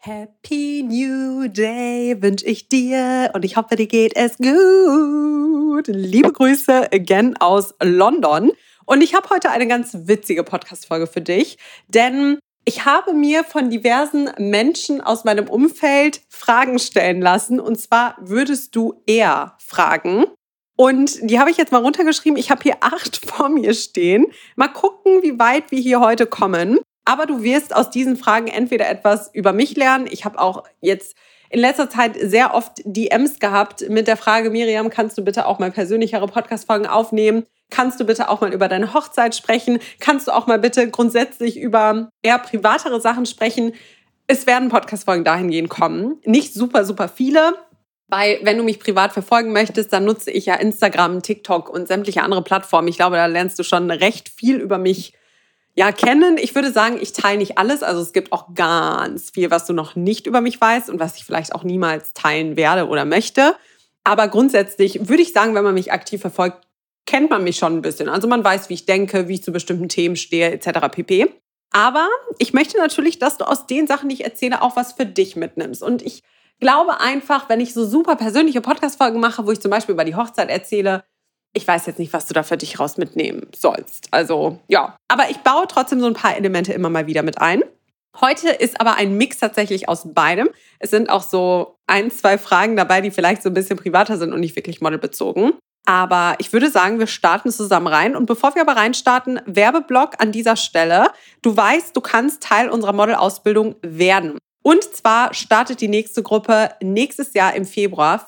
Happy New Day wünsche ich dir und ich hoffe, dir geht es gut. Liebe Grüße again aus London. Und ich habe heute eine ganz witzige Podcast-Folge für dich, denn ich habe mir von diversen Menschen aus meinem Umfeld Fragen stellen lassen. Und zwar würdest du eher fragen? Und die habe ich jetzt mal runtergeschrieben. Ich habe hier 8 vor mir stehen. Mal gucken, wie weit wir hier heute kommen. Aber du wirst aus diesen Fragen entweder etwas über mich lernen. Ich habe auch jetzt in letzter Zeit sehr oft DMs gehabt mit der Frage, Miriam, kannst du bitte auch mal persönlichere Podcast-Folgen aufnehmen? Kannst du bitte auch mal über deine Hochzeit sprechen? Kannst du auch mal bitte grundsätzlich über eher privatere Sachen sprechen? Es werden Podcast-Folgen dahingehend kommen. Nicht super, super viele. Weil wenn du mich privat verfolgen möchtest, dann nutze ich ja Instagram, TikTok und sämtliche andere Plattformen. Ich glaube, da lernst du schon recht viel über mich kennen. Ich würde sagen, ich teile nicht alles. Also es gibt auch ganz viel, was du noch nicht über mich weißt und was ich vielleicht auch niemals teilen werde oder möchte. Aber grundsätzlich würde ich sagen, wenn man mich aktiv verfolgt, kennt man mich schon ein bisschen. Also man weiß, wie ich denke, wie ich zu bestimmten Themen stehe, etc. pp. Aber ich möchte natürlich, dass du aus den Sachen, die ich erzähle, auch was für dich mitnimmst. Und ich glaube einfach, wenn ich so super persönliche Podcast-Folgen mache, wo ich zum Beispiel über die Hochzeit erzähle, ich weiß jetzt nicht, was du da für dich raus mitnehmen sollst. Also ja, aber ich baue trotzdem so ein paar Elemente immer mal wieder mit ein. Heute ist aber ein Mix tatsächlich aus beidem. Es sind auch so 1, 2 Fragen dabei, die vielleicht so ein bisschen privater sind und nicht wirklich modelbezogen. Aber ich würde sagen, wir starten zusammen rein. Und bevor wir aber reinstarten, Werbeblock an dieser Stelle. Du weißt, du kannst Teil unserer Modelausbildung werden. Und zwar startet die nächste Gruppe nächstes Jahr im Februar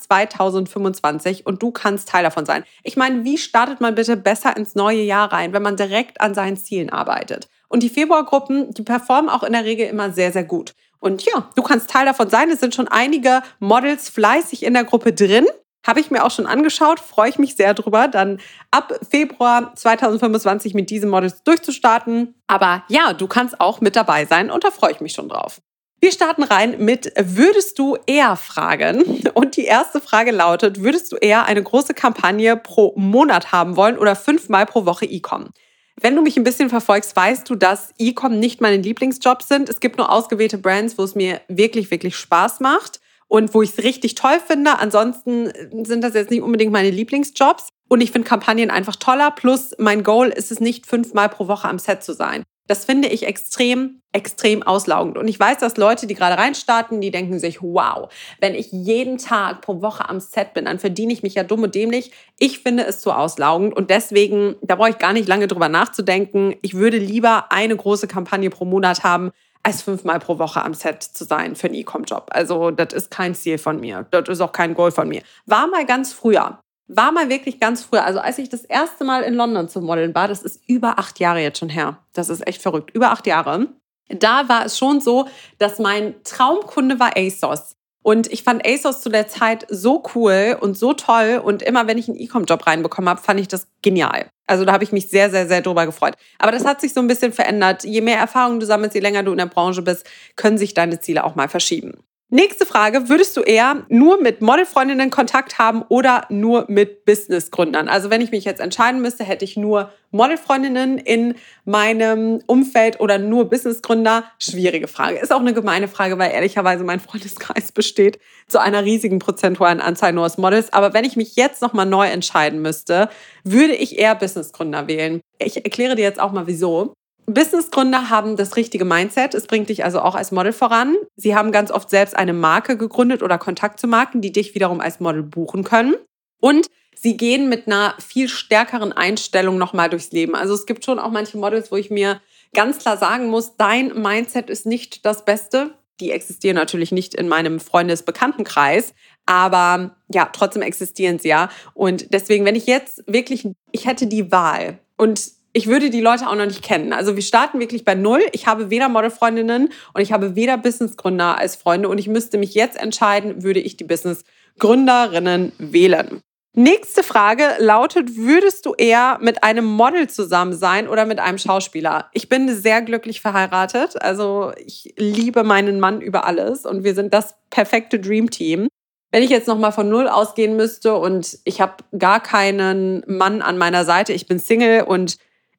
2025 und du kannst Teil davon sein. Ich meine, wie startet man bitte besser ins neue Jahr rein, wenn man direkt an seinen Zielen arbeitet? Und die Februargruppen, die performen auch in der Regel immer sehr, sehr gut. Und ja, du kannst Teil davon sein. Es sind schon einige Models fleißig in der Gruppe drin. Habe ich mir auch schon angeschaut, freue ich mich sehr drüber, dann ab Februar 2025 mit diesen Models durchzustarten. Aber ja, du kannst auch mit dabei sein und da freue ich mich schon drauf. Wir starten rein mit würdest du eher fragen? Und die erste Frage lautet, würdest du eher eine große Kampagne pro Monat haben wollen oder 5-mal pro Woche E-Com? Wenn du mich ein bisschen verfolgst, weißt du, dass E-Com nicht meine Lieblingsjobs sind. Es gibt nur ausgewählte Brands, wo es mir wirklich, wirklich Spaß macht und wo ich es richtig toll finde. Ansonsten sind das jetzt nicht unbedingt meine Lieblingsjobs. Und ich finde Kampagnen einfach toller. Plus mein Goal ist es nicht, 5-mal pro Woche am Set zu sein. Das finde ich extrem, extrem auslaugend. Und ich weiß, dass Leute, die gerade reinstarten, die denken sich, wow, wenn ich jeden Tag pro Woche am Set bin, dann verdiene ich mich ja dumm und dämlich. Ich finde es zu auslaugend und deswegen, da brauche ich gar nicht lange drüber nachzudenken. Ich würde lieber eine große Kampagne pro Monat haben, als 5-mal pro Woche am Set zu sein für einen E-Com-Job. Also das ist kein Ziel von mir. Das ist auch kein Goal von mir. War mal ganz früher. War mal wirklich ganz früher. Also als ich das erste Mal in London zu modeln war, das ist über 8 Jahre jetzt schon her. Das ist echt verrückt. Über 8 Jahre. Da war es schon so, dass mein Traumkunde war ASOS. Und ich fand ASOS zu der Zeit so cool und so toll. Und immer, wenn ich einen E-Com-Job reinbekommen habe, fand ich das genial. Also da habe ich mich sehr, sehr, sehr drüber gefreut. Aber das hat sich so ein bisschen verändert. Je mehr Erfahrung du sammelst, je länger du in der Branche bist, können sich deine Ziele auch mal verschieben. Nächste Frage, würdest du eher nur mit Modelfreundinnen Kontakt haben oder nur mit Businessgründern? Also wenn ich mich jetzt entscheiden müsste, hätte ich nur Modelfreundinnen in meinem Umfeld oder nur Businessgründer? Schwierige Frage. Ist auch eine gemeine Frage, weil ehrlicherweise mein Freundeskreis besteht zu einer riesigen prozentualen Anzahl nur aus Models. Aber wenn ich mich jetzt nochmal neu entscheiden müsste, würde ich eher Businessgründer wählen. Ich erkläre dir jetzt auch mal, wieso. Businessgründer haben das richtige Mindset. Es bringt dich also auch als Model voran. Sie haben ganz oft selbst eine Marke gegründet oder Kontakt zu Marken, die dich wiederum als Model buchen können. Und sie gehen mit einer viel stärkeren Einstellung nochmal durchs Leben. Also es gibt schon auch manche Models, wo ich mir ganz klar sagen muss, dein Mindset ist nicht das Beste. Die existieren natürlich nicht in meinem Freundes-Bekanntenkreis, aber ja, trotzdem existieren sie ja. Und deswegen, wenn ich jetzt wirklich, ich hätte die Wahl und ich würde die Leute auch noch nicht kennen. Also wir starten wirklich bei 0. Ich habe weder Modelfreundinnen und ich habe weder Businessgründer als Freunde. Und ich müsste mich jetzt entscheiden, würde ich die Businessgründerinnen wählen. Nächste Frage lautet, würdest du eher mit einem Model zusammen sein oder mit einem Schauspieler? Ich bin sehr glücklich verheiratet. Also ich liebe meinen Mann über alles und wir sind das perfekte Dream Team. Wenn ich jetzt nochmal von 0 ausgehen müsste und ich habe gar keinen Mann an meiner Seite, ich bin Single und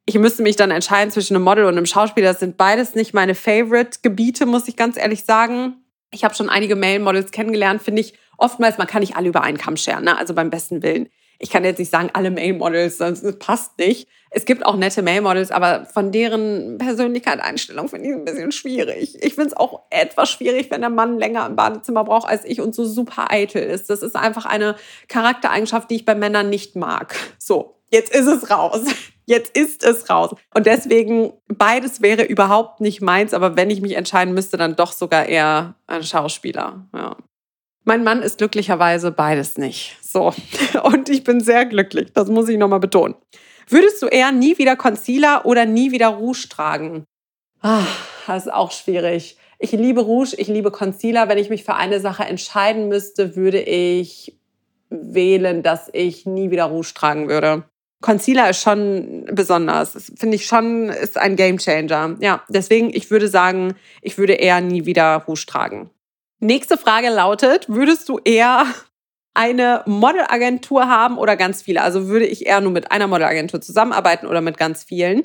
Ich müsste mich dann entscheiden zwischen einem Model und einem Schauspieler. Das sind beides nicht meine Favorite-Gebiete, muss ich ganz ehrlich sagen. Ich habe schon einige Male-Models kennengelernt, finde ich. Oftmals, man kann nicht alle über einen Kamm scheren, ne? Also beim besten Willen. Ich kann jetzt nicht sagen, alle Male-Models, das passt nicht. Es gibt auch nette Male-Models, aber von deren Persönlichkeit, Einstellung finde ich ein bisschen schwierig. Ich finde es auch etwas schwierig, wenn der Mann länger im Badezimmer braucht als ich und so super eitel ist. Das ist einfach eine Charaktereigenschaft, die ich bei Männern nicht mag. So, jetzt ist es raus. Jetzt ist es raus. Und deswegen, beides wäre überhaupt nicht meins, aber wenn ich mich entscheiden müsste, dann doch sogar eher ein Schauspieler. Ja. Mein Mann ist glücklicherweise beides nicht. So. Und ich bin sehr glücklich. Das muss ich nochmal betonen. Würdest du eher nie wieder Concealer oder nie wieder Rouge tragen? Das ist auch schwierig. Ich liebe Rouge, ich liebe Concealer. Wenn ich mich für eine Sache entscheiden müsste, würde ich wählen, dass ich nie wieder Rouge tragen würde. Concealer ist schon besonders. Das finde ich schon, ist ein Gamechanger. Ja, deswegen, ich würde sagen, ich würde eher nie wieder Rouge tragen. Nächste Frage lautet, würdest du eher eine Modelagentur haben oder ganz viele? Also würde ich eher nur mit einer Modelagentur zusammenarbeiten oder mit ganz vielen?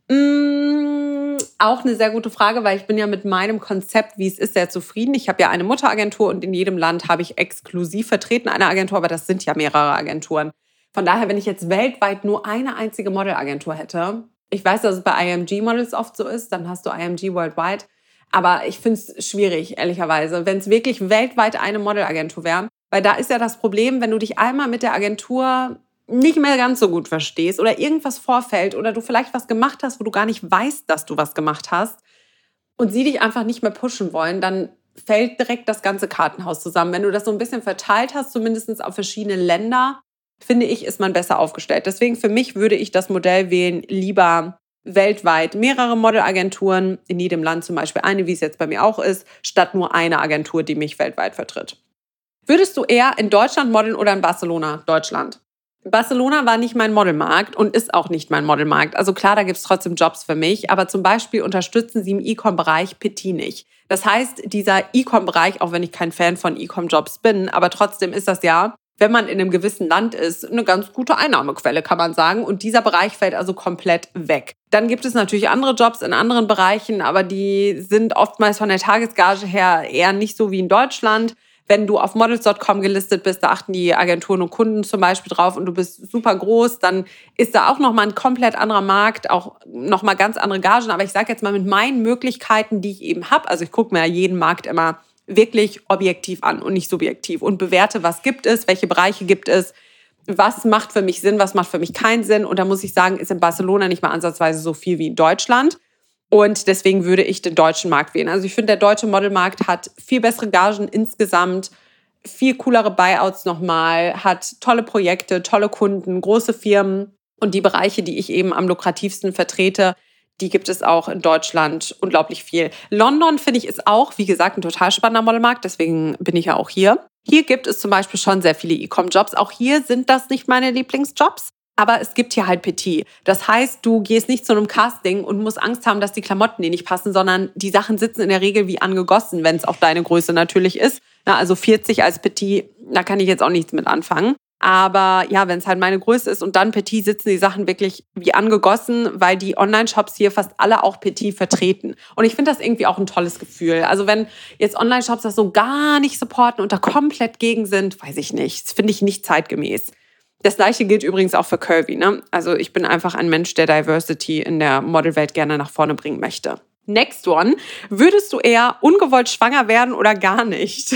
Auch eine sehr gute Frage, weil ich bin ja mit meinem Konzept, wie es ist, sehr zufrieden. Ich habe ja eine Mutteragentur und in jedem Land habe ich exklusiv vertreten eine Agentur, aber das sind ja mehrere Agenturen. Von daher, wenn ich jetzt weltweit nur eine einzige Modelagentur hätte, ich weiß, dass es bei IMG Models oft so ist, dann hast du IMG Worldwide, aber ich finde es schwierig, ehrlicherweise, wenn es wirklich weltweit eine Modelagentur wäre, weil da ist ja das Problem, wenn du dich einmal mit der Agentur nicht mehr ganz so gut verstehst oder irgendwas vorfällt oder du vielleicht was gemacht hast, wo du gar nicht weißt, dass du was gemacht hast und sie dich einfach nicht mehr pushen wollen, dann fällt direkt das ganze Kartenhaus zusammen. Wenn du das so ein bisschen verteilt hast, zumindest auf verschiedene Länder, finde ich, ist man besser aufgestellt. Deswegen für mich würde ich das Modell wählen, lieber weltweit mehrere Modelagenturen, in jedem Land zum Beispiel eine, wie es jetzt bei mir auch ist, statt nur eine Agentur, die mich weltweit vertritt. Würdest du eher in Deutschland modeln oder in Barcelona, Deutschland? Barcelona war nicht mein Modelmarkt und ist auch nicht mein Modelmarkt. Also klar, da gibt es trotzdem Jobs für mich, aber zum Beispiel unterstützen sie im E-Com-Bereich Petit nicht. Das heißt, dieser E-Com-Bereich, auch wenn ich kein Fan von E-Com-Jobs bin, aber trotzdem ist das ja, wenn man in einem gewissen Land ist, eine ganz gute Einnahmequelle, kann man sagen. Und dieser Bereich fällt also komplett weg. Dann gibt es natürlich andere Jobs in anderen Bereichen, aber die sind oftmals von der Tagesgage her eher nicht so wie in Deutschland. Wenn du auf models.com gelistet bist, da achten die Agenturen und Kunden zum Beispiel drauf und du bist super groß, dann ist da auch nochmal ein komplett anderer Markt, auch nochmal ganz andere Gagen. Aber ich sage jetzt mal mit meinen Möglichkeiten, die ich eben habe, also ich gucke mir ja jeden Markt immer wirklich objektiv an und nicht subjektiv und bewerte, was gibt es, welche Bereiche gibt es, was macht für mich Sinn, was macht für mich keinen Sinn. Und da muss ich sagen, ist in Barcelona nicht mal ansatzweise so viel wie in Deutschland. Und deswegen würde ich den deutschen Markt wählen. Also ich finde, der deutsche Modelmarkt hat viel bessere Gagen insgesamt, viel coolere Buyouts nochmal, hat tolle Projekte, tolle Kunden, große Firmen. Und die Bereiche, die ich eben am lukrativsten vertrete, die gibt es auch in Deutschland unglaublich viel. London, finde ich, ist auch, wie gesagt, ein total spannender Modelmarkt. Deswegen bin ich ja auch hier. Hier gibt es zum Beispiel schon sehr viele E-Com-Jobs. Auch hier sind das nicht meine Lieblingsjobs. Aber es gibt hier halt Petit. Das heißt, du gehst nicht zu einem Casting und musst Angst haben, dass die Klamotten dir nicht passen, sondern die Sachen sitzen in der Regel wie angegossen, wenn es auch deine Größe natürlich ist. Ja, also 40 als Petit, da kann ich jetzt auch nichts mit anfangen. Aber ja, wenn es halt meine Größe ist und dann Petit, sitzen die Sachen wirklich wie angegossen, weil die Online-Shops hier fast alle auch Petit vertreten. Und ich finde das irgendwie auch ein tolles Gefühl. Also wenn jetzt Online-Shops das so gar nicht supporten und da komplett gegen sind, weiß ich nicht. Das finde ich nicht zeitgemäß. Das Gleiche gilt übrigens auch für Curvy, ne? Also ich bin einfach ein Mensch, der Diversity in der Modelwelt gerne nach vorne bringen möchte. Next one. Würdest du eher ungewollt schwanger werden oder gar nicht?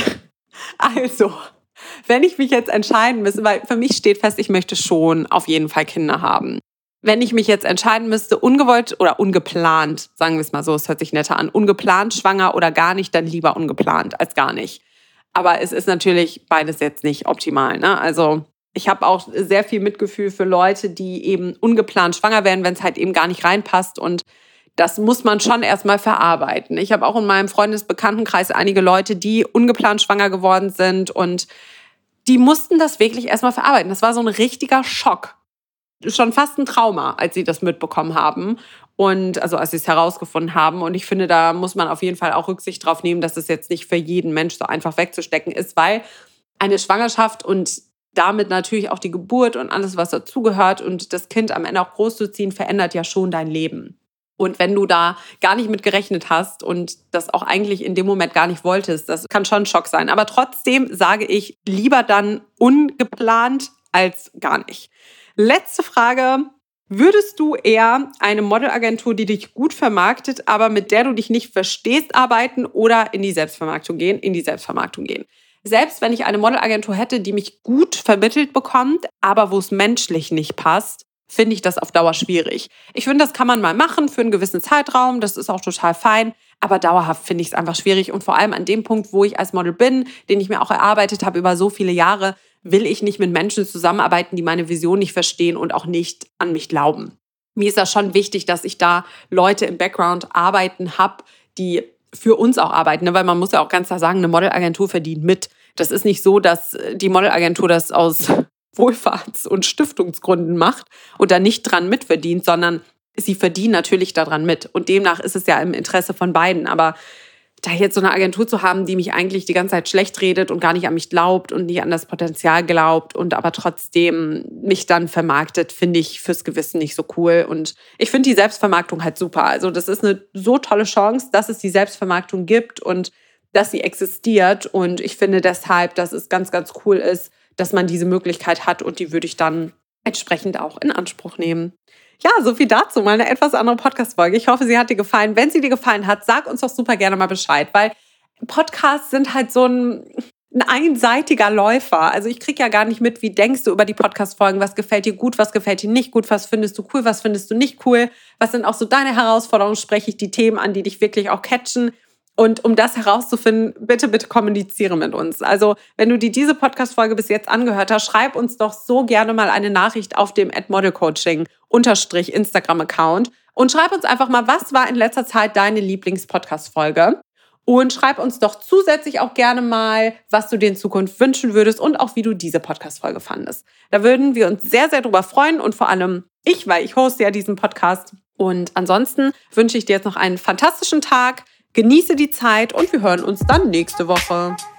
Also, wenn ich mich jetzt entscheiden müsste, weil für mich steht fest, ich möchte schon auf jeden Fall Kinder haben. Wenn ich mich jetzt entscheiden müsste, ungewollt oder ungeplant, sagen wir es mal so, es hört sich netter an, ungeplant schwanger oder gar nicht, dann lieber ungeplant als gar nicht. Aber es ist natürlich beides jetzt nicht optimal, ne? Also ich habe auch sehr viel Mitgefühl für Leute, die eben ungeplant schwanger werden, wenn es halt eben gar nicht reinpasst. Und das muss man schon erstmal verarbeiten. Ich habe auch in meinem Freundesbekanntenkreis einige Leute, die ungeplant schwanger geworden sind und die mussten das wirklich erstmal verarbeiten. Das war so ein richtiger Schock. Schon fast ein Trauma, als sie das mitbekommen haben. Und also als sie es herausgefunden haben. Und ich finde, da muss man auf jeden Fall auch Rücksicht drauf nehmen, dass es jetzt nicht für jeden Mensch so einfach wegzustecken ist, weil eine Schwangerschaft und damit natürlich auch die Geburt und alles, was dazugehört und das Kind am Ende auch großzuziehen, verändert ja schon dein Leben. Und wenn du da gar nicht mit gerechnet hast und das auch eigentlich in dem Moment gar nicht wolltest, das kann schon ein Schock sein. Aber trotzdem sage ich, lieber dann ungeplant als gar nicht. Letzte Frage. Würdest du eher eine Modelagentur, die dich gut vermarktet, aber mit der du dich nicht verstehst, arbeiten oder in die Selbstvermarktung gehen? In die Selbstvermarktung gehen. Selbst wenn ich eine Modelagentur hätte, die mich gut vermittelt bekommt, aber wo es menschlich nicht passt, finde ich das auf Dauer schwierig. Ich finde, das kann man mal machen für einen gewissen Zeitraum, das ist auch total fein, aber dauerhaft finde ich es einfach schwierig und vor allem an dem Punkt, wo ich als Model bin, den ich mir auch erarbeitet habe über so viele Jahre, will ich nicht mit Menschen zusammenarbeiten, die meine Vision nicht verstehen und auch nicht an mich glauben. Mir ist das schon wichtig, dass ich da Leute im Background arbeiten habe, die für uns auch arbeiten, ne? Weil man muss ja auch ganz klar sagen, eine Modelagentur verdient mit. Das ist nicht so, dass die Modelagentur das aus Wohlfahrts- und Stiftungsgründen macht und da nicht dran mitverdient, sondern sie verdienen natürlich daran mit. Und demnach ist es ja im Interesse von beiden. Aber da jetzt so eine Agentur zu haben, die mich eigentlich die ganze Zeit schlecht redet und gar nicht an mich glaubt und nicht an das Potenzial glaubt und aber trotzdem mich dann vermarktet, finde ich fürs Gewissen nicht so cool. Und ich finde die Selbstvermarktung halt super. Also das ist eine so tolle Chance, dass es die Selbstvermarktung gibt und dass sie existiert. Und ich finde deshalb, dass es ganz, ganz cool ist, dass man diese Möglichkeit hat und die würde ich dann entsprechend auch in Anspruch nehmen. Ja, so viel dazu, mal eine etwas andere Podcast-Folge. Ich hoffe, sie hat dir gefallen. Wenn sie dir gefallen hat, sag uns doch super gerne mal Bescheid, weil Podcasts sind halt so ein einseitiger Läufer. Also ich kriege ja gar nicht mit, wie denkst du über die Podcast-Folgen, was gefällt dir gut, was gefällt dir nicht gut, was findest du cool, was findest du nicht cool, was sind auch so deine Herausforderungen, spreche ich die Themen an, die dich wirklich auch catchen. Und um das herauszufinden, bitte, bitte kommuniziere mit uns. Also wenn du dir diese Podcast-Folge bis jetzt angehört hast, schreib uns doch so gerne mal eine Nachricht auf dem @modelcoaching_Instagram-Account und schreib uns einfach mal, was war in letzter Zeit deine Lieblings-Podcast-Folge? Und schreib uns doch zusätzlich auch gerne mal, was du dir in Zukunft wünschen würdest und auch, wie du diese Podcast-Folge fandest. Da würden wir uns sehr, sehr drüber freuen und vor allem ich, weil ich hoste ja diesen Podcast. Und ansonsten wünsche ich dir jetzt noch einen fantastischen Tag. Genieße die Zeit und wir hören uns dann nächste Woche.